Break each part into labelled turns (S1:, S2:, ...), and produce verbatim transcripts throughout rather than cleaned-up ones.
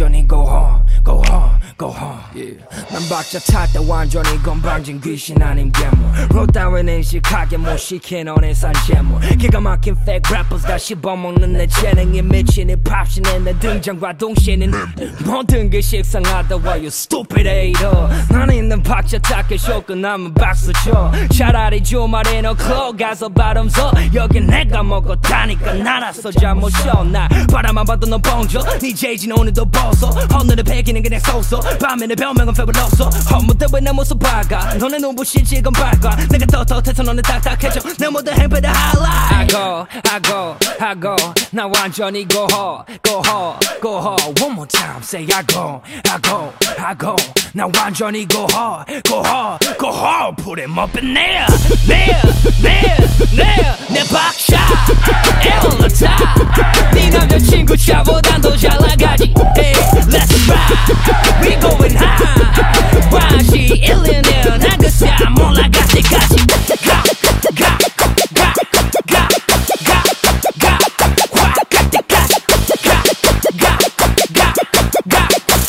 S1: 완전히 go home go home go home yeah. 난 박자 탈 때 완전히 건방진 귀신 아님 괴물 로 따위는 인식하게 못 시킨 너네 산재물 기가 막힌 fake rappers 다 씹어먹는 내 재능이 미친 힙합신의 내 등장과 동시에는 모든 게 식상하다 why you stupid hater 나는 있는 박자 닦게 쇼 끝나면 박수 쳐 차라리 주말에 너 클럽 가서 바람 써 여긴 내가 먹었다니까 날았어 잠 못 쉬어 나 바라만 봐도 너 뻥져 네 제이지는 오늘도 벗어 오늘의 패기는 그냥 쏘쏘 밤에는 별명은 페블로소 허무 때문에 내 모습 밝아 너네 눈부신 지금 밝아 내가 떳떳해서 너네 딱딱해져 내 모든 행패를 highlight I go I go I go 나 완전히 go hard go hard go hard one more time say I go I go I go 나 완전히 go hard go hard go hard put him up in there there there there 내 박샤 에어로타 네 남자친구 차보단 더 잘 나가지 Hey let's ride We going high 와시 일 년 난 그 삶 올라갈 때까지 가 가 가 가 가 가 확 갈 때까지 가 가 가 가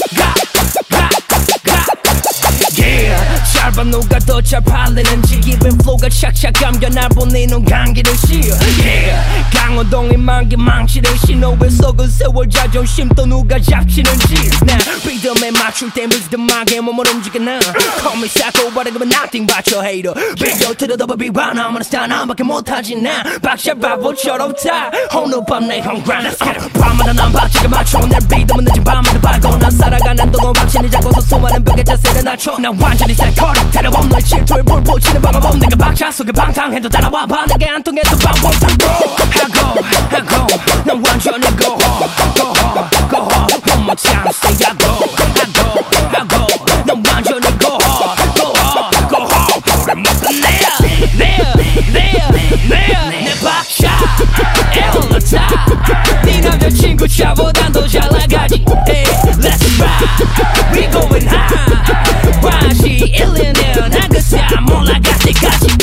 S1: 가 가 Yeah 짧은 누가 더 잘 팔리는지 기분 flow가 착착 감겨 날 보내는 감기를 씌워 Yeah 강호동이 만기 망치듯이 너의 속은 세월 자존심 또 누가 잡치는지 나 리듬에 맞출 때 리듬하게 몸을 움직여 나 Call me psycho but I'm nothing but your hater 비교 들어도 비반 I'm on a star 나밖에 못하지 나 박샤 바보처럼 타 오늘 밤 내 형 grind let's get it 밤마다 난 박자가 맞춰 내 리듬은 늦은 밤마다 밝고 난 살아가는 동안 확신이 잡고서 수많은 벽에 자세를 낮춰 난 완전히 psychotic 테러범 너의 질투에 불 붙이는 방법은 내가 박자 속에 방탕해도 따라와 봐 내게 안 통해도 방법 I go I go 난 완전히 go hard go hard go hard one more time say I go I go I go 난 완전히 go hard go hard go hard put him up in there there there there 내 박샤 에어로타 네 남자친구 차보단 더 잘 나가지 Hey let's ride We going high 와시 일 년 난 그 삶 올라갈 때까지